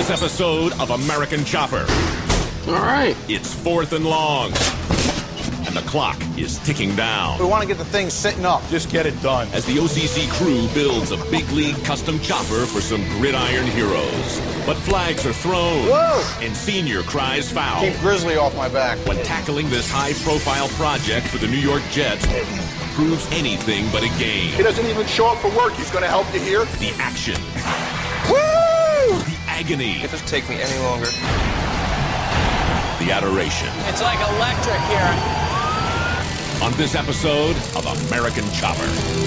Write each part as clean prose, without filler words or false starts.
this episode of American Chopper. All right. It's 4th and long, and the clock is ticking down. We want to get the thing sitting up. Just get it done. As the OCC crew builds a big league custom chopper for some gridiron heroes. But flags are thrown. Whoa! And Senior cries foul. Keep Grizzly off my back. When tackling this high-profile project for the New York Jets proves anything but a game. He doesn't even show up for work. He's going to help you here. The action. Woo! The agony. It doesn't take me any longer. The adoration. It's like electric here. On this episode of American Chopper.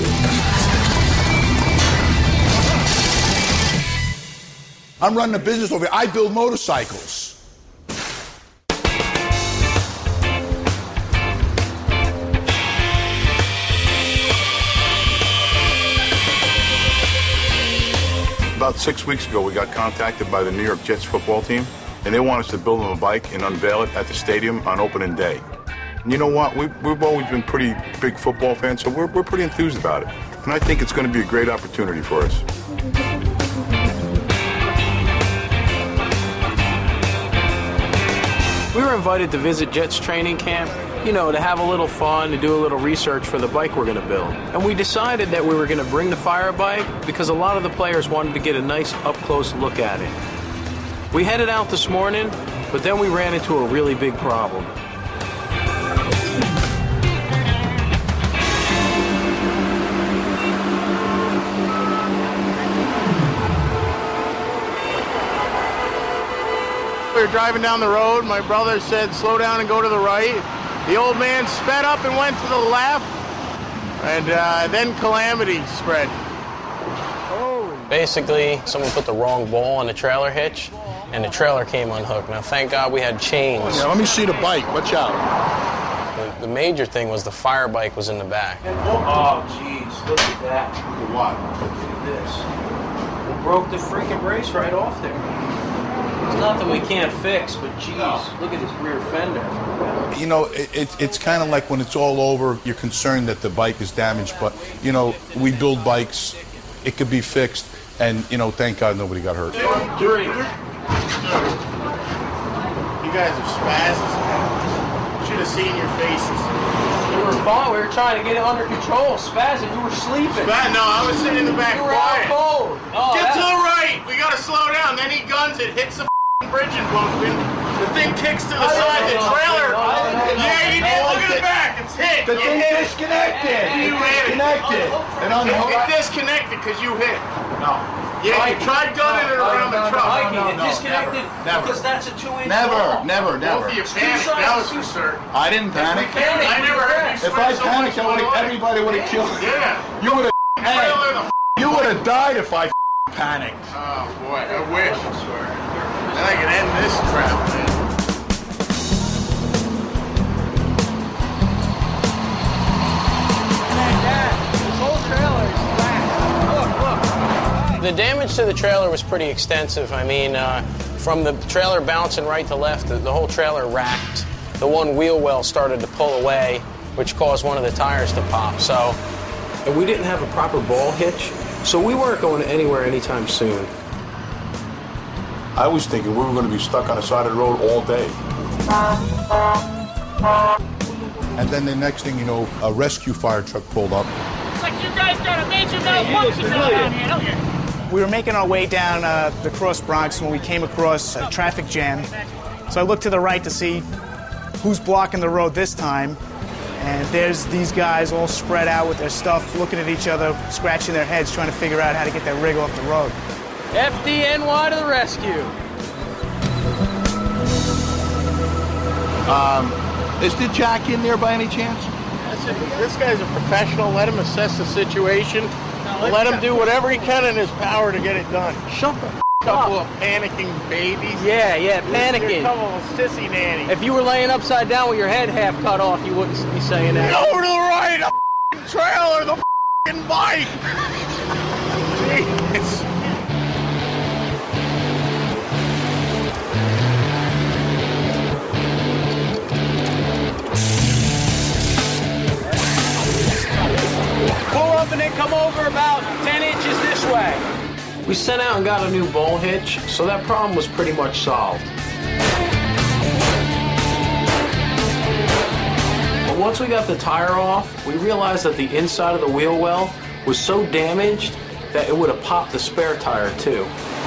I'm running a business over here. I build motorcycles. About 6 weeks ago, we got contacted by the New York Jets football team, and they want us to build them a bike and unveil it at the stadium on opening day. And you know what? We've always been pretty big football fans, so we're pretty enthused about it. And I think it's going to be a great opportunity for us. We were invited to visit Jets training camp, you know, to have a little fun, to do a little research for the bike we're going to build. And we decided that we were going to bring the fire bike because a lot of the players wanted to get a nice up-close look at it. We headed out this morning, but then we ran into a really big problem. We were driving down the road. My brother said, slow down and go to the right. The old man sped up and went to the left. And then calamity spread. Basically, someone put the wrong ball on the trailer hitch, and the trailer came unhooked. Now, thank God we had chains. Yeah, let me see the bike. Watch out. The major thing was the fire bike was in the back. Oh, jeez, look at that. What? Look at this. We broke the freaking brace right off there. It's nothing we can't fix, but geez, look at this rear fender. You know, it's kind of like when it's all over, you're concerned that the bike is damaged, but, you know, we build bikes, it could be fixed, and, you know, thank God nobody got hurt. You guys are spazzes, man. Should have seen your faces. We were fine. We were trying to get it under control. Spazzing, you were sleeping. No, I was sitting in the back You were out quiet. cold. Oh, Get to the right. We got to slow down. Then he guns it, hits the bridge and bumping. The thing kicks to the side. The trailer. Yeah, he did. Look at the back. It's hit. The thing disconnected. You hit it. Disconnected. And It disconnected because you hit. No. Yeah, you tried gunning it around the truck. Mikey, it disconnected never. because that's a 2-inch Never, ball. never. Both of you panicked. That was for certain. I didn't panic. I never heard you If swear I so panicked, much in my life. everybody would have killed. Yeah. You would have. Trailer the You would have died if I panicked. Oh boy, I wish. I swear. Then I could end this crap, man. This whole trailer is flat. Look. The damage to the trailer was pretty extensive. I mean, from the trailer bouncing right to left, the whole trailer racked. The one wheel well started to pull away, which caused one of the tires to pop. So, and we didn't have a proper ball hitch, so we weren't going anywhere anytime soon. I was thinking we were going to be stuck on the side of the road all day. And then the next thing you know, a rescue fire truck pulled up. It's like you guys got a major malfunction down here. We were making our way down the Cross Bronx when we came across a traffic jam. So I looked to the right to see who's blocking the road this time. And there's these guys all spread out with their stuff, looking at each other, scratching their heads, trying to figure out how to get that rig off the road. FDNY to the rescue. Is the jack in there by any chance? This guy's a professional. Let him assess the situation. Let him do whatever he can in his power to get it done. Shut the couple of panicking babies. Yeah, You're a panicking. couple of sissy nannies. If you were laying upside down with your head half cut off, you wouldn't be saying that. Go to the right, the trailer, the bike. Jeez. Pull up and then come over about 10 inches this way. We sent out and got a new bowl hitch, so that problem was pretty much solved. But once we got the tire off, we realized that the inside of the wheel well was so damaged that it would have popped the spare tire too.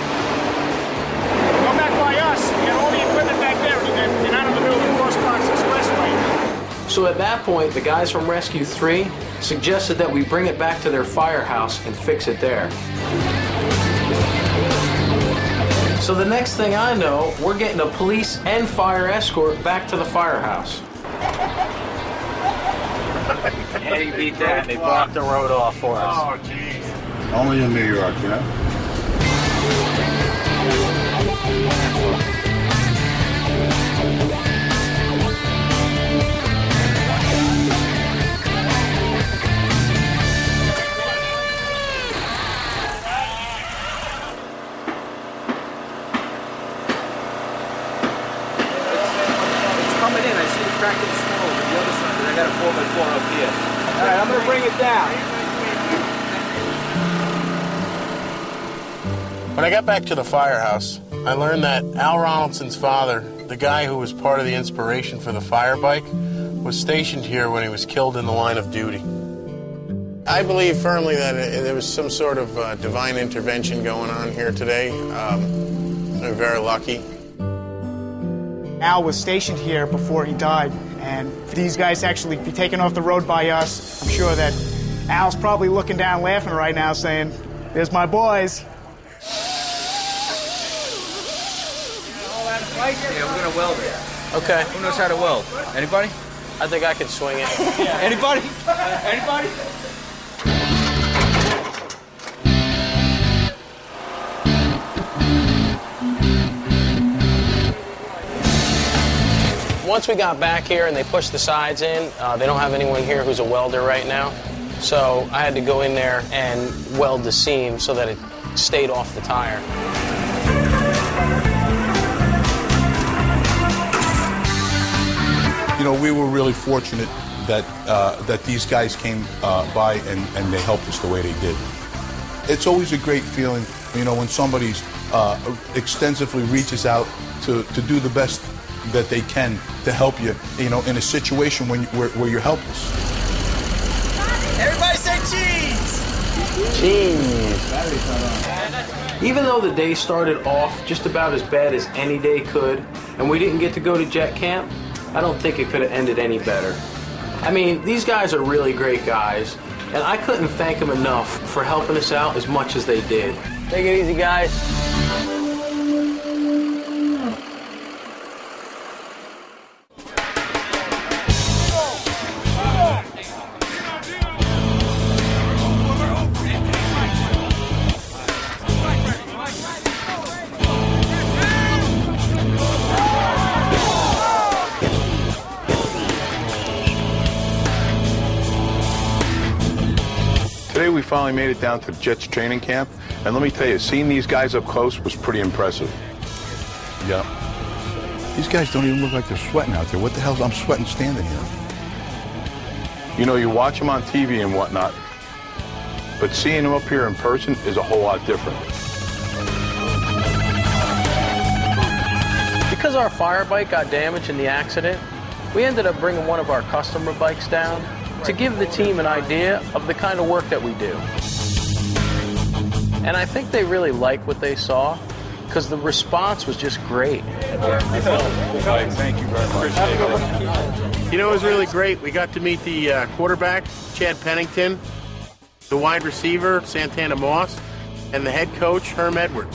Go back by us. You got all the equipment back there. You're not in the middle of the Cross Bronx Expressway. So at that point, the guys from Rescue 3 suggested that we bring it back to their firehouse and fix it there. So the next thing I know, we're getting a police and fire escort back to the firehouse. How do you beat that? They blocked the road off for us. Oh, jeez. Only in New York, you know? It's coming in. I see the crack in the snow over the other side, and I got a 4x4 up here. All right, I'm going to bring it down. When I got back to the firehouse, I learned that Al Ronaldson's father, the guy who was part of the inspiration for the fire bike, was stationed here when he was killed in the line of duty. I believe firmly that there was some sort of divine intervention going on here today. We're very lucky. Al was stationed here before he died, and for these guys to actually be taken off the road by us, I'm sure that Al's probably looking down laughing right now saying, "There's my boys." Yeah, we're going to weld it. Okay, Who knows how to weld? Anybody? I think I can swing it. Anybody? Anybody? Once we got back here and they pushed the sides in, they don't have anyone here who's a welder right now. So I had to go in there and weld the seam so that it stayed off the tire. You know, we were really fortunate that that these guys came by and they helped us the way they did. It's always a great feeling, you know, when somebody's extensively reaches out to do the best that they can to help you, you know, in a situation where you're helpless. Everybody say cheese! Cheese. Even though the day started off just about as bad as any day could, and we didn't get to go to jet camp, I don't think it could have ended any better. I mean, these guys are really great guys, and I couldn't thank them enough for helping us out as much as they did. Take it easy, guys. Today we finally made it down to Jets training camp, and let me tell you, seeing these guys up close was pretty impressive. Yeah. These guys don't even look like they're sweating out there. What the hell? I'm sweating standing here. You know, you watch them on TV and whatnot, but seeing them up here in person is a whole lot different. Because our fire bike got damaged in the accident, we ended up bringing one of our customer bikes down to give the team an idea of the kind of work that we do. And I think they really liked what they saw because the response was just great. Thank you very much. You know, it was really great. We got to meet the quarterback, Chad Pennington, the wide receiver, Santana Moss, and the head coach, Herm Edwards.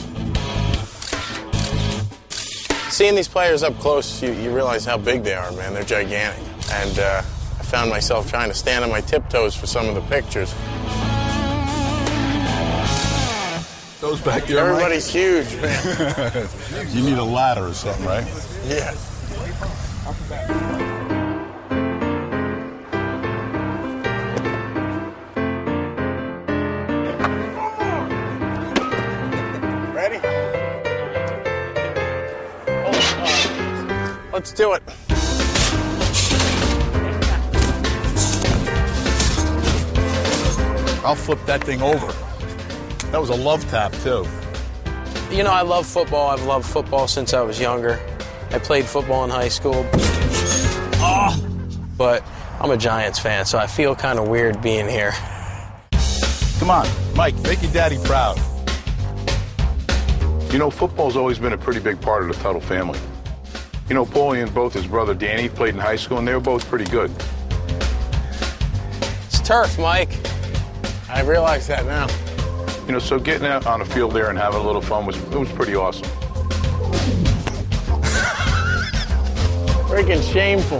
Seeing these players up close, you realize how big they are, man. They're gigantic. And I found myself trying to stand on my tiptoes for some of the pictures. Those back there, Everybody's huge, man. You need a ladder or something, right? Yeah. Ready? Let's do it. I'll flip that thing over. That was a love tap, too. You know, I love football. I've loved football since I was younger. I played football in high school. But I'm a Giants fan, so I feel kind of weird being here. Come on, Mike, make your daddy proud. You know, football's always been a pretty big part of the Tuttle family. You know, Paulie and both his brother Danny played in high school, and they were both pretty good. It's turf, Mike. I realize that now. You know, so getting out on the field there and having a little fun was pretty awesome. Freaking shameful.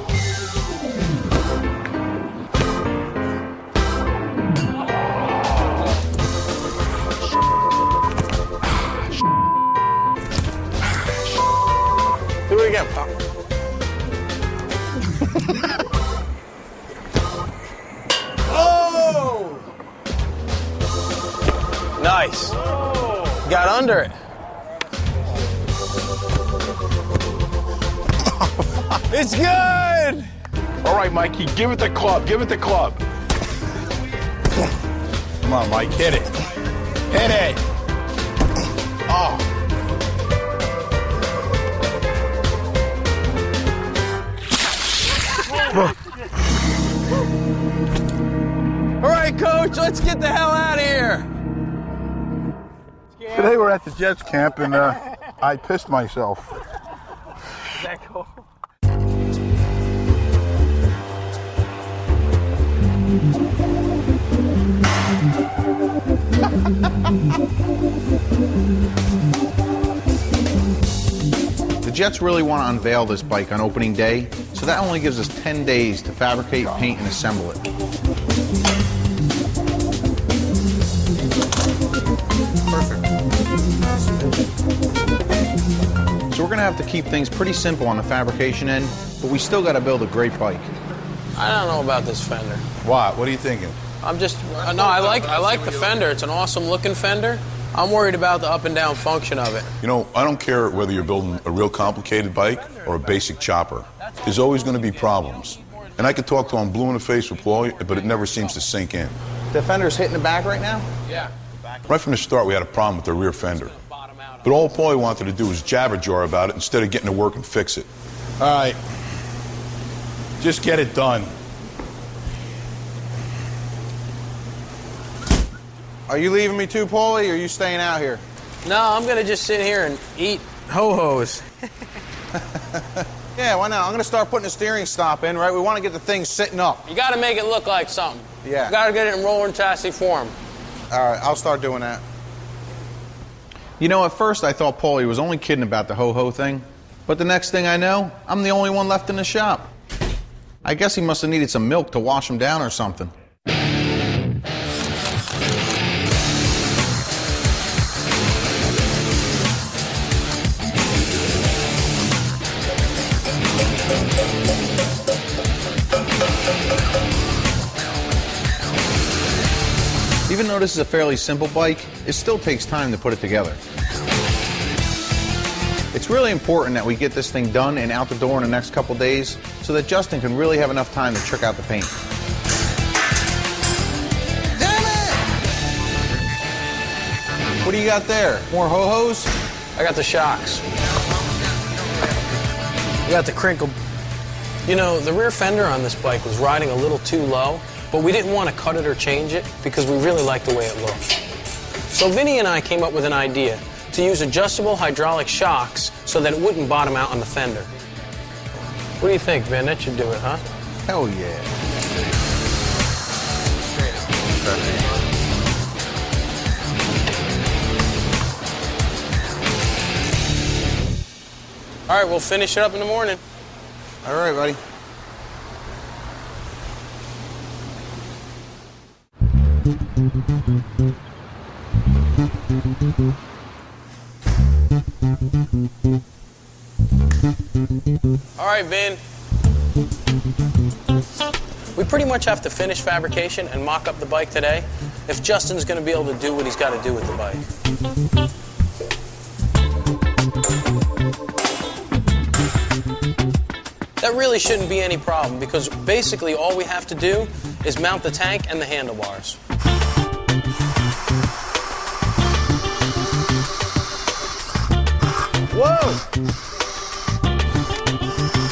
Do it again, Pop. Oh! Nice. Got under it. It's good! All right, Mikey, give it the club. Give it the club. Come on, Mike, hit it. Hit it. Oh. All right, Coach, let's get the hell out of here. Today we're at the Jets camp, and I pissed myself. Is that cool? The Jets really want to unveil this bike on opening day, so that only gives us 10 days to fabricate, paint, and assemble it. Perfect. So we're going to have to keep things pretty simple on the fabrication end, but we still got to build a great bike. I don't know about this fender. What? What are you thinking? I'm just no. I like the fender. It's an awesome looking fender. I'm worried about the up and down function of it. You know, I don't care whether you're building a real complicated bike or a basic chopper. There's always going to be problems. And I could talk to him blue in the face with Paulie, but it never seems to sink in. The fender's hitting the back right now? Yeah. Right from the start, we had a problem with the rear fender. But all Paulie wanted to do was jabber jar about it instead of getting to work and fix it. All right. Just get it done. Are you leaving me too, Paulie, or are you staying out here? No, I'm going to just sit here and eat ho-hos. Yeah, why not? I'm going to start putting a steering stop in, right? We want to get the thing sitting up. You got to make it look like something. Yeah. You got to get it in rolling chassis form. All right, I'll start doing that. You know, at first I thought Paulie was only kidding about the ho-ho thing, but the next thing I know, I'm the only one left in the shop. I guess he must have needed some milk to wash him down or something. Even though this is a fairly simple bike, it still takes time to put it together. It's really important that we get this thing done and out the door in the next couple days so that Justin can really have enough time to trick out the paint. Damn it! What do you got there? More ho-hos? I got the shocks. I got the crinkle. You know, the rear fender on this bike was riding a little too low, but we didn't want to cut it or change it because we really liked the way it looked. So Vinny and I came up with an idea to use adjustable hydraulic shocks so that it wouldn't bottom out on the fender. What do you think, Vin? That should do it, huh? Hell yeah. All right, we'll finish it up in the morning. All right, buddy. All right, Vin. We pretty much have to finish fabrication and mock up the bike today if Justin's going to be able to do what he's got to do with the bike. That really shouldn't be any problem because basically all we have to do is mount the tank and the handlebars.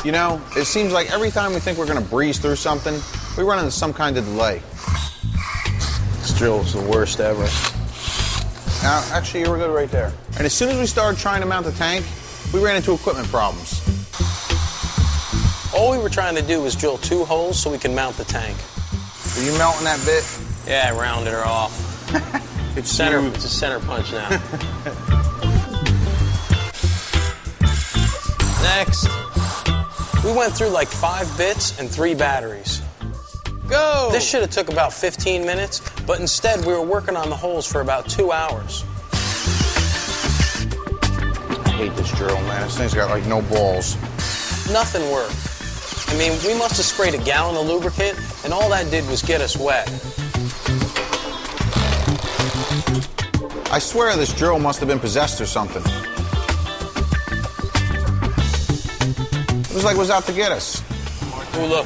You know, it seems like every time we think we're going to breeze through something, we run into some kind of delay. This drill is the worst ever. Now, actually, you were good right there. And as soon as we started trying to mount the tank, we ran into equipment problems. All we were trying to do was drill 2 holes so we can mount the tank. Are you melting that bit? Yeah, I rounded her off. It's a center punch now. Next, we went through like 5 bits and 3 batteries. Go! This should have took about 15 minutes, but instead we were working on the holes for about 2 hours. I hate this drill, man. This thing's got like no balls. Nothing worked. I mean, we must have sprayed a gallon of lubricant, and all that did was get us wet. I swear this drill must have been possessed or something. It was like it was out to get us. Ooh, look.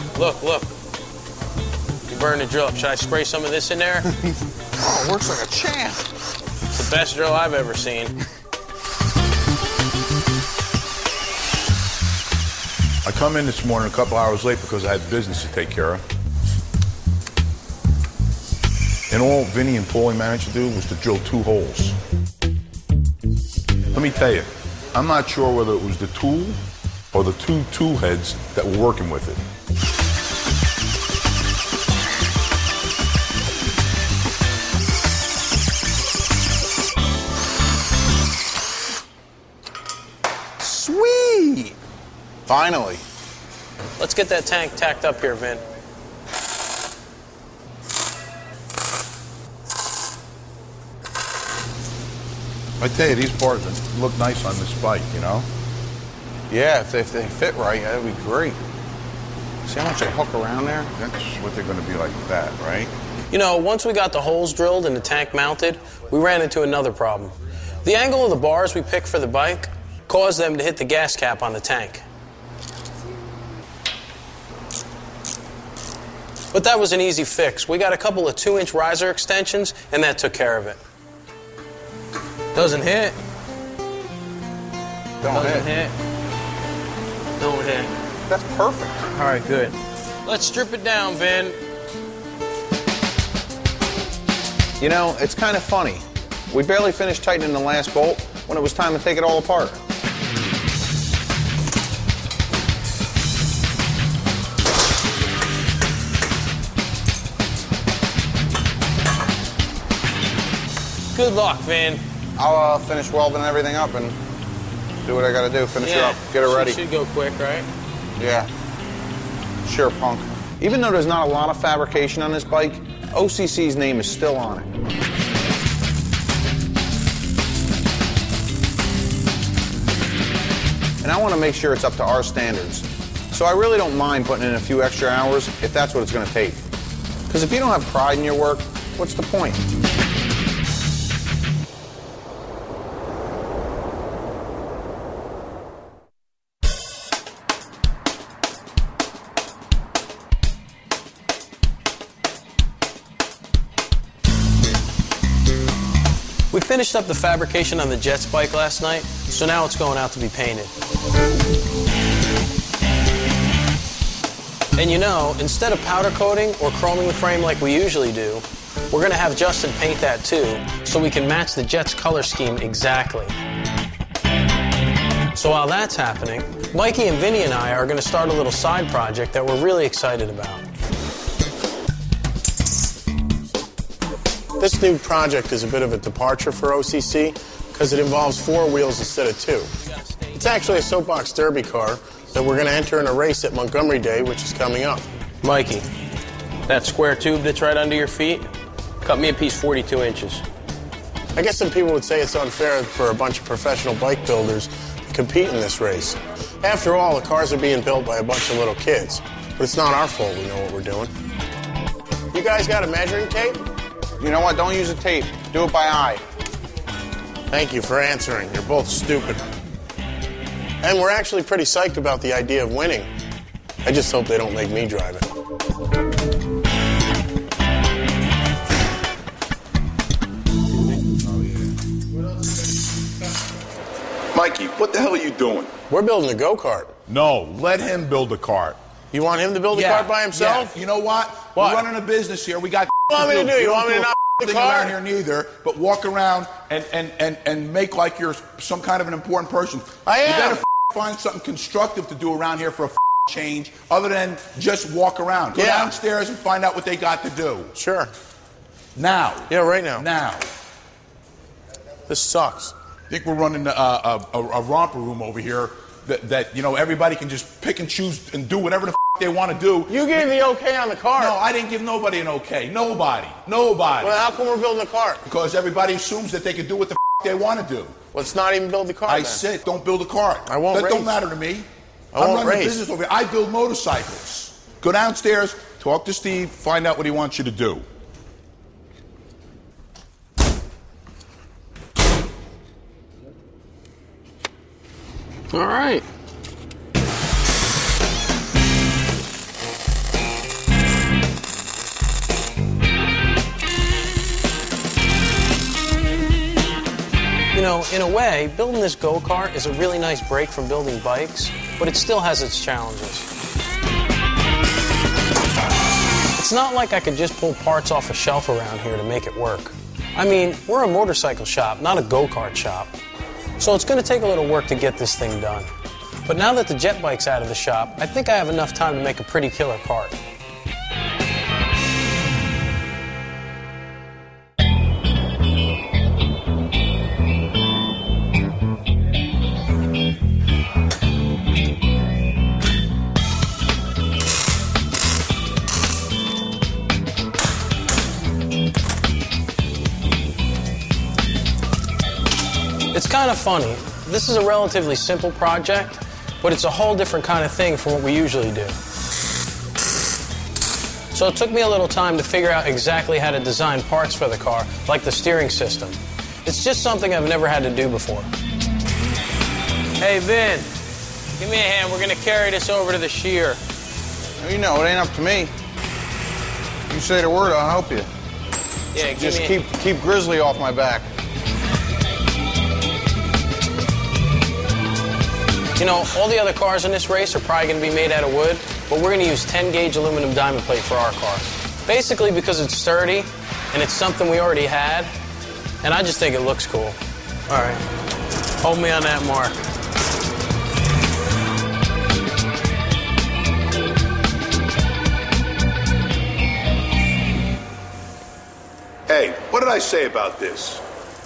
You burned the drill up. Should I spray some of this in there? Oh, it works like a champ. It's the best drill I've ever seen. I come in this morning a couple hours late because I had business to take care of. And all Vinny and Paulie managed to do was to drill 2 holes. Let me tell you, I'm not sure whether it was the tool or the 2 tool heads that were working with it. Sweet! Finally. Let's get that tank tacked up here, Vin. I tell you, these parts look nice on this bike, you know? Yeah, if they fit right, that'd be great. See how much they hook around there? That's what they're going to be like that, right? You know, once we got the holes drilled and the tank mounted, we ran into another problem. The angle of the bars we picked for the bike caused them to hit the gas cap on the tank. But that was an easy fix. We got a couple of 2-inch riser extensions, and that took care of it. Doesn't hit. Don't hit. That's perfect. All right, good. Let's strip it down, Vin. You know, it's kind of funny. We barely finished tightening the last bolt when it was time to take it all apart. Good luck, Vin. I'll finish welding everything up and do what I gotta do. Finish it up, get it ready. Should go quick, right? Yeah. Sure, punk. Even though there's not a lot of fabrication on this bike, OCC's name is still on it. And I want to make sure it's up to our standards. So I really don't mind putting in a few extra hours if that's what it's going to take. Because if you don't have pride in your work, what's the point? We finished up the fabrication on the Jets bike last night, so now it's going out to be painted. And you know, instead of powder coating or chroming the frame like we usually do, we're going to have Justin paint that too, so we can match the Jets color scheme exactly. So while that's happening, Mikey and Vinny and I are going to start a little side project that we're really excited about. This new project is a bit of a departure for OCC because it involves 4 wheels instead of 2. It's actually a soapbox derby car that we're going to enter in a race at Montgomery Day, which is coming up. Mikey, that square tube that's right under your feet, cut me a piece 42 inches. I guess some people would say it's unfair for a bunch of professional bike builders to compete in this race. After all, the cars are being built by a bunch of little kids. But it's not our fault we know what we're doing. You guys got a measuring tape? You know what? Don't use a tape. Do it by eye. Thank you for answering. You're both stupid. And we're actually pretty psyched about the idea of winning. I just hope they don't make me drive it. Mikey, what the hell are you doing? We're building a go-kart. No, let him build the cart. You want him to build the cart by himself? Yeah. You know what? What? We're running a business here. We got. What do you want me to do? You want me to not the thing car? around here neither, but walk around and make like you're some kind of an important person. I am. You better find something constructive to do around here for a change, other than just walk around. Go downstairs and find out what they got to do. Sure. Now. Yeah, right now. Now. This sucks. I think we're running a romper room over here that you know everybody can just pick and choose and do whatever the they want to do. You gave the okay on the cart. No, I didn't give nobody an okay. Nobody. Nobody. Well, how come we're building a cart? Because everybody assumes that they can do what the they want to do. Let's not even build the cart. I said, don't build a cart. I won't That race. don't matter to me. I'm running a business over here. I build motorcycles. Go downstairs, talk to Steve, find out what he wants you to do. All right. You know, in a way, building this go-kart is a really nice break from building bikes, but it still has its challenges. It's not like I could just pull parts off a shelf around here to make it work. I mean, we're a motorcycle shop, not a go-kart shop. So it's going to take a little work to get this thing done. But now that the jet bike's out of the shop, I think I have enough time to make a pretty killer cart. It's kind of funny. This is a relatively simple project, but it's a whole different kind of thing from what we usually do. So it took me a little time to figure out exactly how to design parts for the car, like the steering system. It's just something I've never had to do before. Hey, Vin, give me a hand. We're going to carry this over to the shear. You know, it ain't up to me. You say the word, I'll help you. Yeah, Just keep Grizzly off my back. You know, all the other cars in this race are probably going to be made out of wood, but we're going to use 10-gauge aluminum diamond plate for our car. Basically because it's sturdy, and it's something we already had, and I just think it looks cool. All right. Hold me on that mark. Hey, what did I say about this?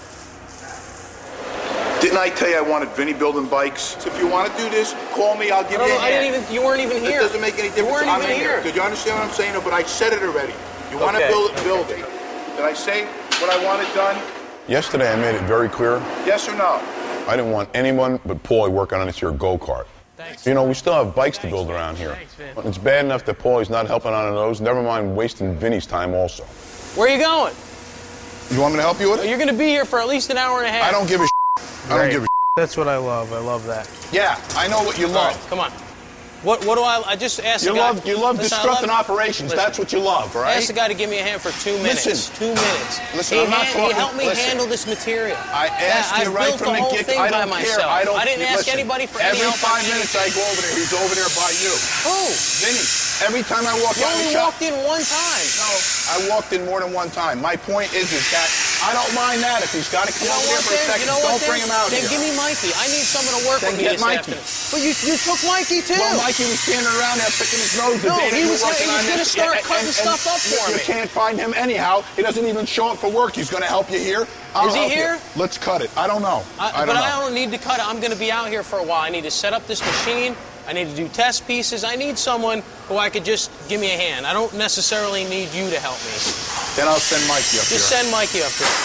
Didn't I tell you I wanted Vinny building bikes? So if you want to do this, call me, I'll give you a hand. You weren't even here. It doesn't make any difference. You weren't I'm even in here. Did you understand what I'm saying? No, but I said it already. You want to build it, build it. Did I say what I wanted done? Yesterday I made it very clear. Yes or no? I didn't want anyone but Paulie working on this here go-kart. Thanks. You know, we still have bikes to build around here. Thanks, Vin. It's bad enough that Paulie's not helping on those, never mind wasting Vinny's time also. Where are you going? You want me to help you with it? You're going to be here for at least an hour and a half. I don't give a I don't give a That's what I love. I love that. Yeah, I know what you love. Come on. What do I just asked You the guy. love disrupting operations. That's what you love, I right? asked the guy to give me a hand for 2 minutes. Listen. 2 minutes. Listen, he I'm not talking. He helped me listen. handle this material. I asked you right from the get-go. I don't care. I didn't ask listen, anybody for any every help. 5 minutes I go over there. He's over there by you. Who? Vinny. Every time I walk You out of only the shop. walked in one time. No, I walked in more than one time. My point is that I don't mind that. If he's got to come over there for a second, don't bring him out then here. give me Mikey. I need someone to work Then with me get this Mikey. afternoon. But you took Mikey too. Well, Mikey was standing around there picking his nose the No, day that he we was were working on gonna this. start cutting stuff up for You me. can't find him anyhow. He doesn't even show up for work. He's going to help you here. Is he here? Let's cut it. I don't know. I don't need to cut it. I'm going to be out here for a while. I need to set up this machine. I need to do test pieces. I need someone who I could just give me a hand. I don't necessarily need you to help me. Then I'll send Mikey up here. Just send Mikey up here.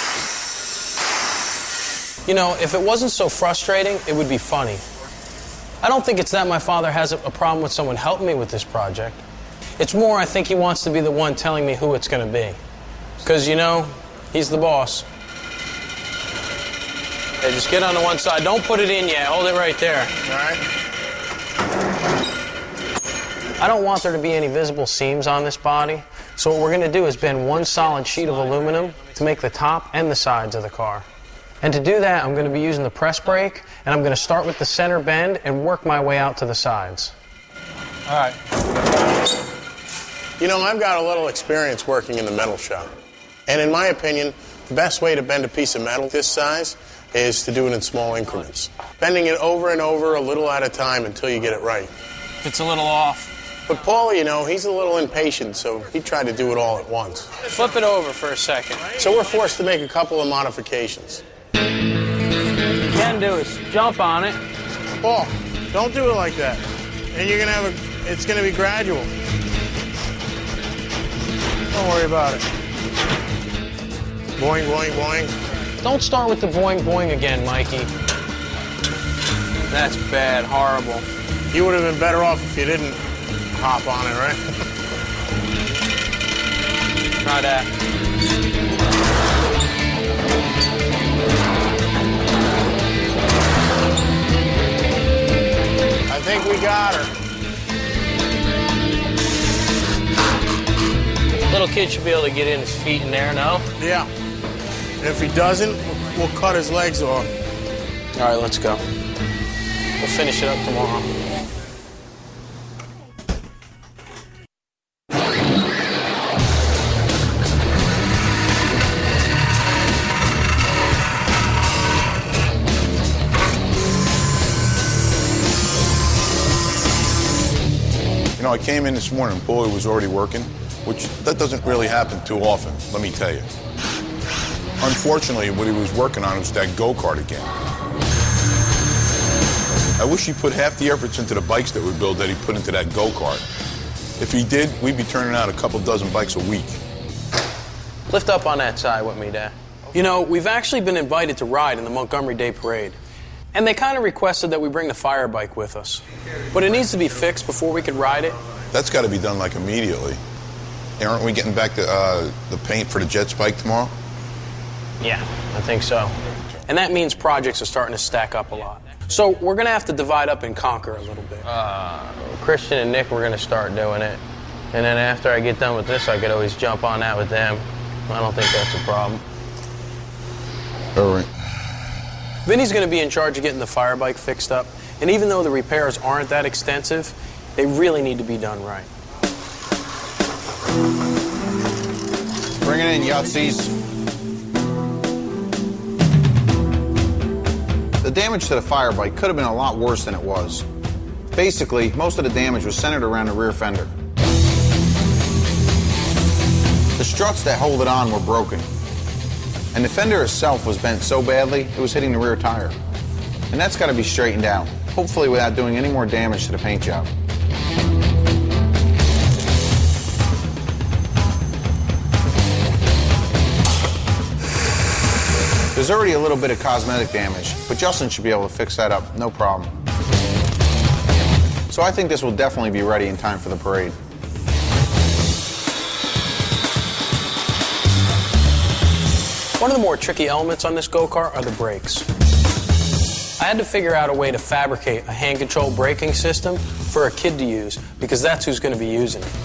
You know, if it wasn't so frustrating, it would be funny. I don't think it's that my father has a problem with someone helping me with this project. It's more I think he wants to be the one telling me who it's going to be. Because, you know, he's the boss. Hey, just get on the one side. Don't put it in yet. Hold it right there. All right. I don't want there to be any visible seams on this body. So what we're going to do is bend one solid sheet of aluminum to make the top and the sides of the car. And to do that, I'm going to be using the press brake, and I'm going to start with the center bend and work my way out to the sides. All right. You know, I've got a little experience working in the metal shop. And in my opinion, the best way to bend a piece of metal this size is to do it in small increments. Bending it over and over, a little at a time, until you get it right. If it's a little off. But Paul, you know, he's a little impatient, so he tried to do it all at once. Flip it over for a second. So we're forced to make a couple of modifications. What you can do is jump on it. Paul, don't do it like that. And you're gonna it's gonna be gradual. Don't worry about it. Boing, boing, boing. Don't start with the boing, boing again, Mikey. That's bad, horrible. You would have been better off if you didn't hop on it, right? Try that. I think we got her. Little kid should be able to get in his feet in there now. Yeah. And if he doesn't, we'll cut his legs off. All right, let's go. We'll finish it up tomorrow. You know, I came in this morning, Paulie was already working, which that doesn't really happen too often, let me tell you. Unfortunately, what he was working on was that go-kart again. I wish he put half the efforts into the bikes that we build that he put into that go-kart. If he did, we'd be turning out a couple dozen bikes a week. Lift up on that side with me, Dad. You know, we've actually been invited to ride in the Montgomery Day Parade. And they kind of requested that we bring the fire bike with us. But it needs to be fixed before we could ride it. That's got to be done, like, immediately. Aren't we getting back the paint for the Jets bike tomorrow? Yeah, I think so. And that means projects are starting to stack up a lot. So we're going to have to divide up and conquer a little bit. Christian and Nick, we're going to start doing it. And then after I get done with this, I could always jump on that with them. I don't think that's a problem. All right. Vinny's going to be in charge of getting the fire bike fixed up. And even though the repairs aren't that extensive, they really need to be done right. Bring it in, Yahtzees. The damage to the fire bike could have been a lot worse than it was. Basically, most of the damage was centered around the rear fender. The struts that hold it on were broken. And the fender itself was bent so badly, it was hitting the rear tire. And that's got to be straightened out, hopefully without doing any more damage to the paint job. There's already a little bit of cosmetic damage, but Justin should be able to fix that up, no problem. So I think this will definitely be ready in time for the parade. One of the more tricky elements on this go-kart are the brakes. I had to figure out a way to fabricate a hand-controlled braking system for a kid to use, because that's who's going to be using it.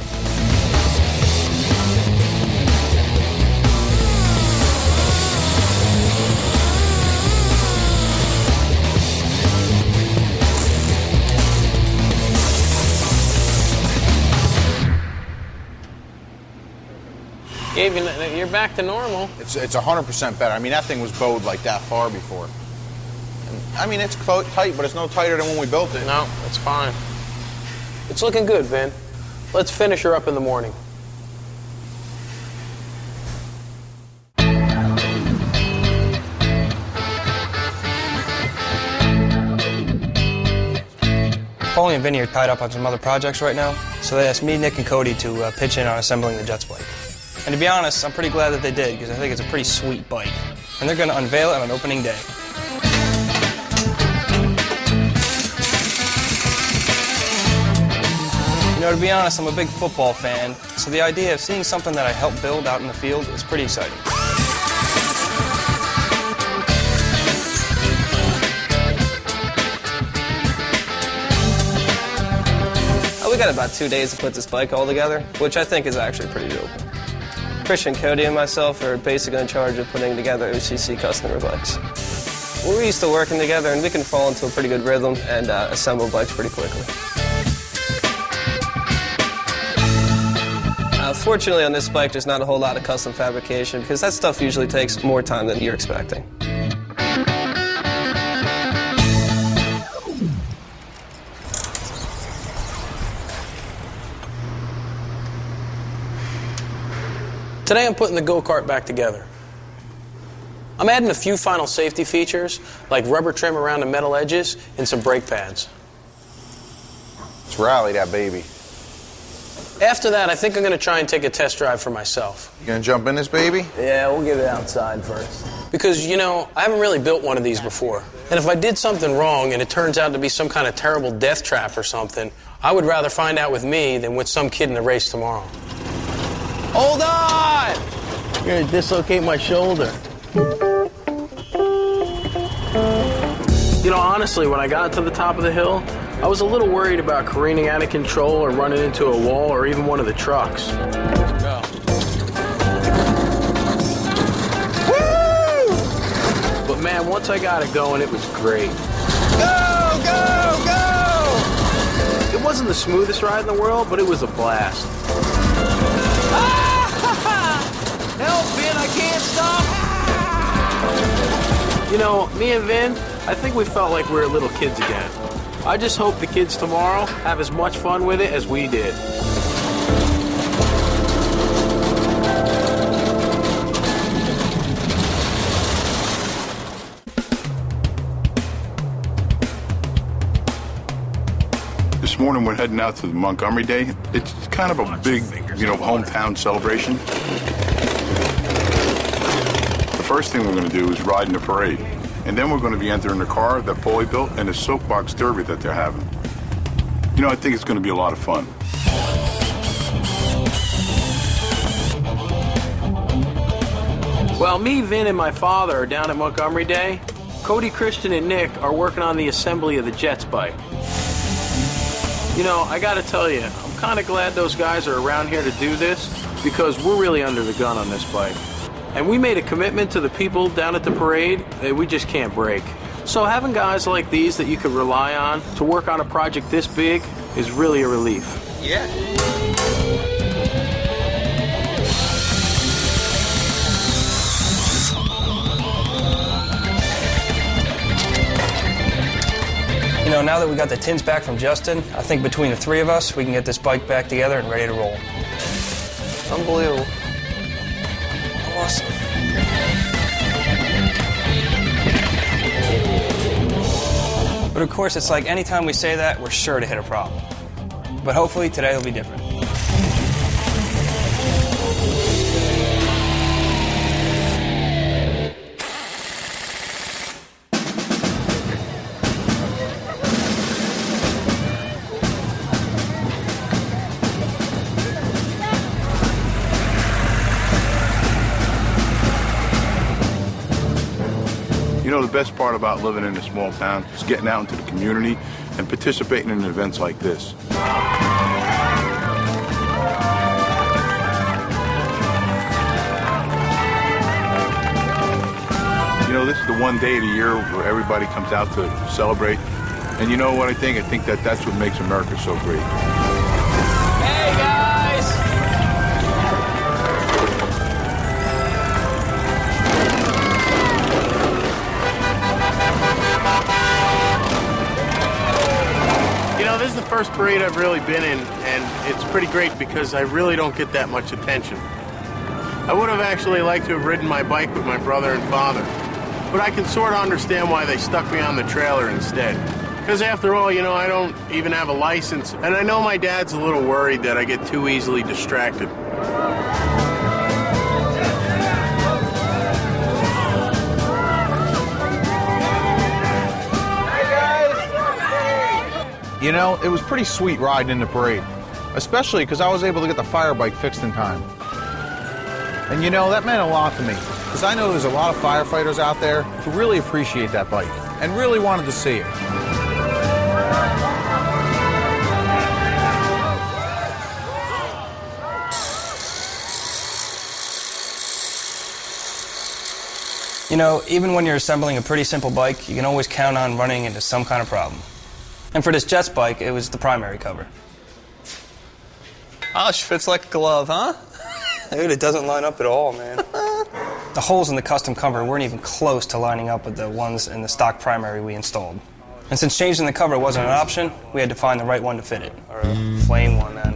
You're back to normal. It's 100% better. I mean, that thing was bowed like that far before. And, I mean, it's tight, but it's no tighter than when we built it. No, it's fine. It's looking good, Vin. Let's finish her up in the morning. Paulie and Vinny are tied up on some other projects right now, so they asked me, Nick, and Cody to pitch in on assembling the Jets bike. And to be honest, I'm pretty glad that they did, because I think it's a pretty sweet bike. And they're going to unveil it on opening day. You know, to be honest, I'm a big football fan, so the idea of seeing something that I helped build out in the field is pretty exciting. We got about 2 days to put this bike all together, which I think is actually pretty doable. Christian, Cody, and myself are basically in charge of putting together OCC customer bikes. We're used to working together, and we can fall into a pretty good rhythm and assemble bikes pretty quickly. Fortunately, on this bike, there's not a whole lot of custom fabrication because that stuff usually takes more time than you're expecting. Today I'm putting the go-kart back together. I'm adding a few final safety features, like rubber trim around the metal edges and some brake pads. Let's rally that baby. After that, I think I'm going to try and take a test drive for myself. You gonna jump in this baby? Yeah, we'll get it outside first. Because, you know, I haven't really built one of these before. And if I did something wrong and it turns out to be some kind of terrible death trap or something, I would rather find out with me than with some kid in the race tomorrow. Hold on! You're going to dislocate my shoulder. You know, honestly, when I got to the top of the hill, I was a little worried about careening out of control or running into a wall or even one of the trucks. Let's go. Woo! But man, once I got it going, it was great. Go, go, go! It wasn't the smoothest ride in the world, but it was a blast. Help, Vin, I can't stop! You know, me and Vin, I think we felt like we were little kids again. I just hope the kids tomorrow have as much fun with it as we did. This morning we're heading out to the Montgomery Day. It's kind of a big, hometown celebration. The first thing we're going to do is ride in the parade. And then we're going to be entering the car that Paulie built and the soapbox derby that they're having. You know, I think it's going to be a lot of fun. While me, Vin, and my father are down at Montgomery Day, Cody, Christian, and Nick are working on the assembly of the Jets bike. You know, I gotta tell you, I'm kind of glad those guys are around here to do this because we're really under the gun on this bike. And we made a commitment to the people down at the parade that we just can't break. So having guys like these that you could rely on to work on a project this big is really a relief. Yeah. You know, now that we got the tins back from Justin, I think between the three of us, we can get this bike back together and ready to roll. Unbelievable. Awesome. But of course, it's like anytime we say that, we're sure to hit a problem. But hopefully today will be different. You know, the best part about living in a small town is getting out into the community and participating in events like this. You know, this is the one day of the year where everybody comes out to celebrate. And you know what I think? I think that that's what makes America so great. Hey, guys! You know, this is the first parade I've really been in, and it's pretty great because I really don't get that much attention. I would have actually liked to have ridden my bike with my brother and father, but I can sort of understand why they stuck me on the trailer instead. Because after all, you know, I don't even have a license, and I know my dad's a little worried that I get too easily distracted. You know, it was pretty sweet riding in the parade, especially because I was able to get the fire bike fixed in time. And you know, that meant a lot to me, because I know there's a lot of firefighters out there who really appreciate that bike and really wanted to see it. You know, even when you're assembling a pretty simple bike, you can always count on running into some kind of problem. And for this Jets bike, it was the primary cover. Osh fits like a glove, huh? Dude, it doesn't line up at all, man. The holes in the custom cover weren't even close to lining up with the ones in the stock primary we installed. And since changing the cover wasn't an option, we had to find the right one to fit it. Or a flame one, then.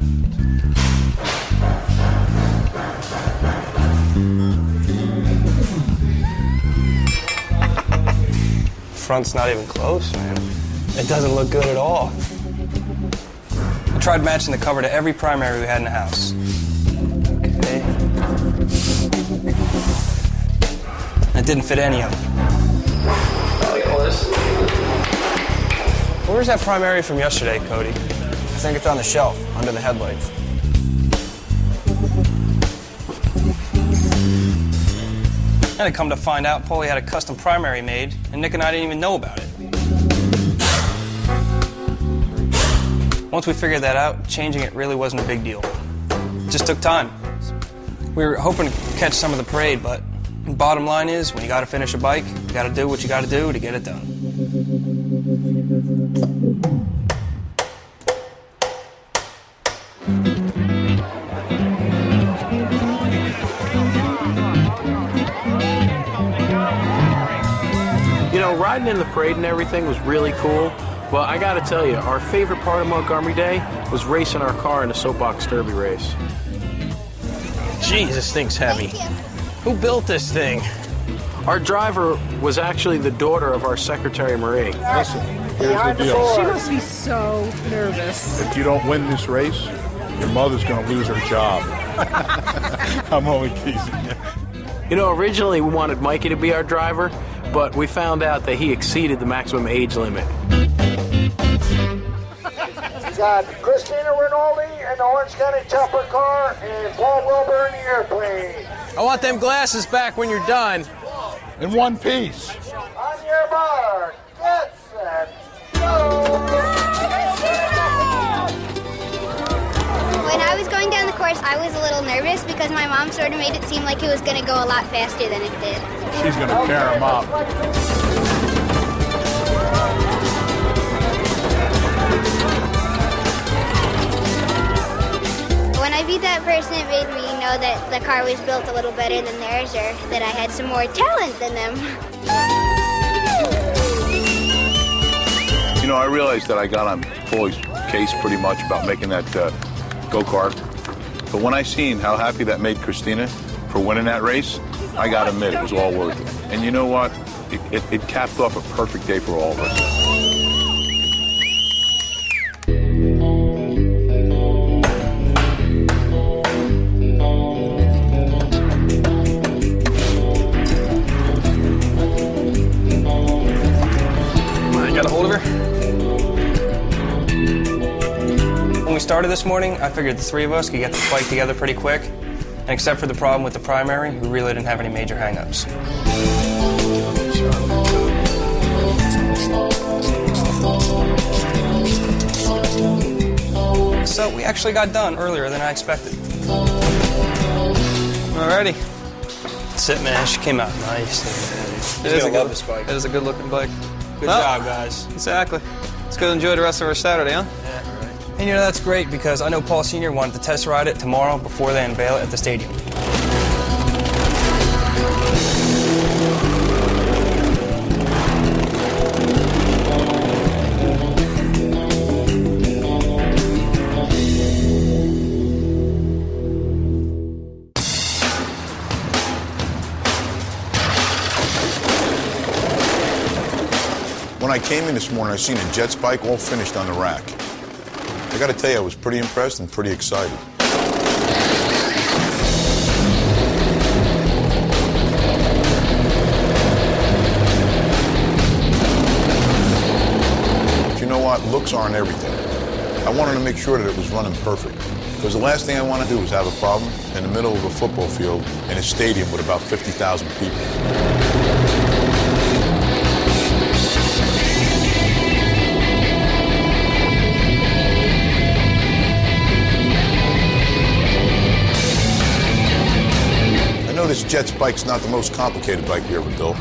Front's not even close, man. It doesn't look good at all. I tried matching the cover to every primary we had in the house. Okay. It didn't fit any of them. Where's that primary from yesterday, Cody? I think it's on the shelf, under the headlights. And I come to find out, Paulie had a custom primary made, and Nick and I didn't even know about it. Once we figured that out, changing it really wasn't a big deal. It just took time. We were hoping to catch some of the parade, but the bottom line is, when you gotta finish a bike, you gotta do what you gotta do to get it done. You know, riding in the parade and everything was really cool. Well, I gotta tell you, our favorite part of Montgomery Day was racing our car in a soapbox derby race. Jeez, this thing's heavy. Who built this thing? Our driver was actually the daughter of our Secretary Marie. Listen, here's the deal. She must be so nervous. If you don't win this race, your mother's going to lose her job. I'm only teasing you. You know, originally we wanted Mikey to be our driver, but we found out that he exceeded the maximum age limit. We got Christina Rinaldi in the Orange County Chopper car and Paul Wilbur in the airplane. I want them glasses back when you're done. In one piece. On your mark, get set, go! When I was going down the course, I was a little nervous because my mom sort of made it seem like it was going to go a lot faster than it did. She's going to tear him up. When I beat that person, it made me know that the car was built a little better than theirs, or that I had some more talent than them. You know, I realized that I got on Paulie's case pretty much about making that go-kart. But when I seen how happy that made Christina for winning that race, I got to admit it was all worth it. And you know what? It capped off a perfect day for all of us. Got a hold of her? When we started this morning, I figured the three of us could get the bike together pretty quick. And except for the problem with the primary, we really didn't have any major hang-ups. So we actually got done earlier than I expected. Alrighty. That's it, man. She came out nice. It is a love this bike. It is a good-looking bike. Good job, guys. Exactly. Let's go enjoy the rest of our Saturday, huh? Yeah, right. And you know, that's great because I know Paul Sr. wanted to test ride it tomorrow before they unveil it at the stadium. When I came in this morning, I seen a Jets bike all finished on the rack. I got to tell you, I was pretty impressed and pretty excited. But you know what? Looks aren't everything. I wanted to make sure that it was running perfect. Because the last thing I want to do is have a problem in the middle of a football field in a stadium with about 50,000 people. This Jets bike's not the most complicated bike we ever built.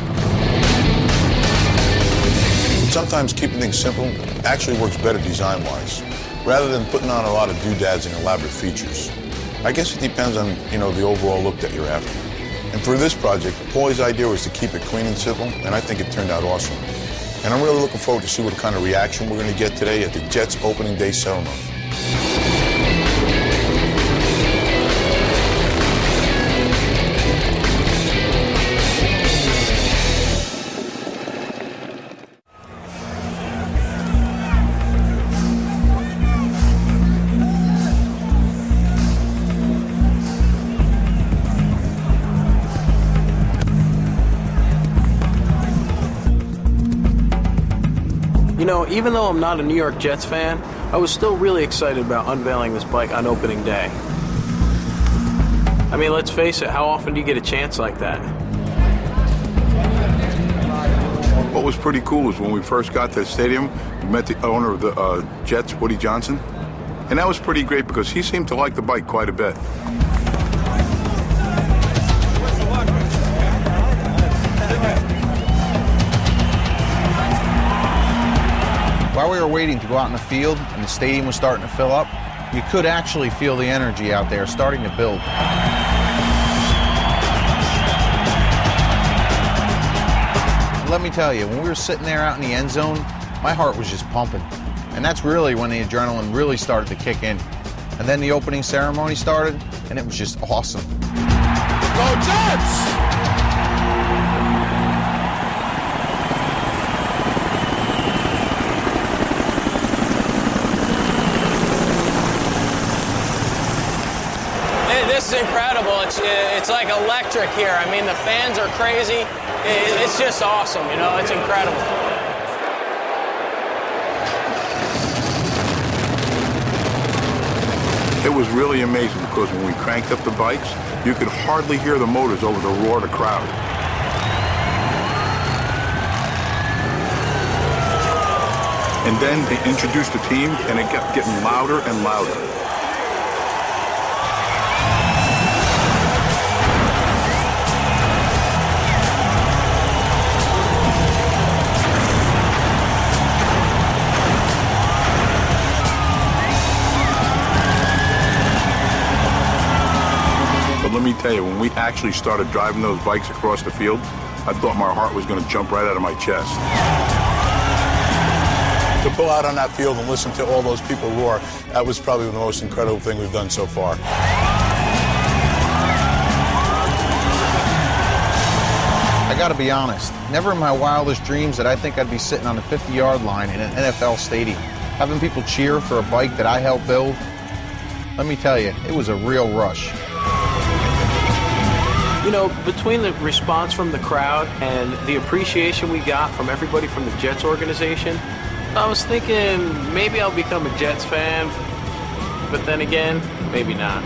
But sometimes keeping things simple actually works better design-wise, rather than putting on a lot of doodads and elaborate features. I guess it depends on, the overall look that you're after. And for this project, Paulie's idea was to keep it clean and simple, and I think it turned out awesome. And I'm really looking forward to see what kind of reaction we're going to get today at the Jets opening day ceremony. Even though I'm not a New York Jets fan, I was still really excited about unveiling this bike on opening day. I mean, let's face it, how often do you get a chance like that? What was pretty cool was when we first got to the stadium, we met the owner of the Jets, Woody Johnson, and that was pretty great because he seemed to like the bike quite a bit. While we were waiting to go out in the field and the stadium was starting to fill up, you could actually feel the energy out there starting to build. Let me tell you, when we were sitting there out in the end zone, my heart was just pumping. And that's really when the adrenaline really started to kick in. And then the opening ceremony started, and it was just awesome. Go Jets! This is incredible. It's like electric here. I mean, the fans are crazy. It's just awesome, It's incredible. It was really amazing because when we cranked up the bikes, you could hardly hear the motors over the roar of the crowd. And then they introduced the team, and it kept getting louder and louder. Let me tell you, when we actually started driving those bikes across the field, I thought my heart was going to jump right out of my chest. To pull out on that field and listen to all those people roar, that was probably the most incredible thing we've done so far. I gotta be honest, never in my wildest dreams did I think I'd be sitting on the 50-yard line in an NFL stadium, having people cheer for a bike that I helped build. Let me tell you, it was a real rush. Between the response from the crowd and the appreciation we got from everybody from the Jets organization, I was thinking maybe I'll become a Jets fan, but then again, maybe not.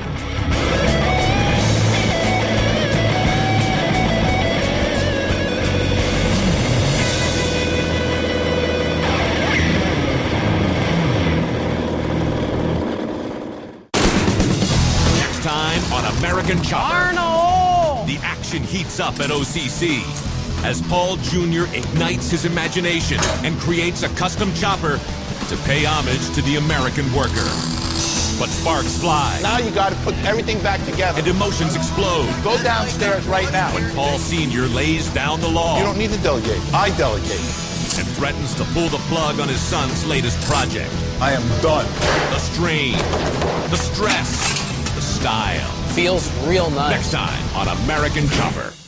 Next time on American Chopper. Arnold! The action heats up at OCC as Paul Jr. ignites his imagination and creates a custom chopper to pay homage to the American worker. But sparks fly. Now you got to put everything back together. And emotions explode. Go downstairs right now. When Paul Sr. lays down the law. You don't need to delegate. I delegate. And threatens to pull the plug on his son's latest project. I am done. The strain, the stress, the style. Feels real nice. Next time on American Chopper.